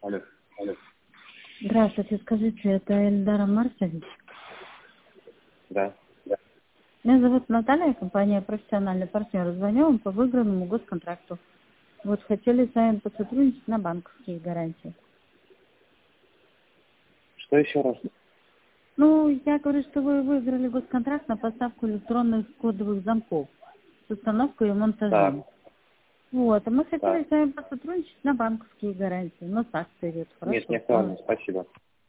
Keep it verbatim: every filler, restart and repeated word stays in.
Алло. Алло. Здравствуйте, скажите, это Эльдар Марсович? Да. Да. Меня зовут Наталья, компания «Профессиональный партнер». Звоню вам по выигранному госконтракту. Вот хотели с вами посотрудничать на банковские гарантии. Что еще раз? Ну, я говорю, что вы выиграли госконтракт на поставку электронных кодовых замков с установкой и монтажом. Так. Вот, а мы хотели Так. с вами посотрудничать на банковские гарантии. Но так идет, хорошо. Нет, не актуально, спасибо.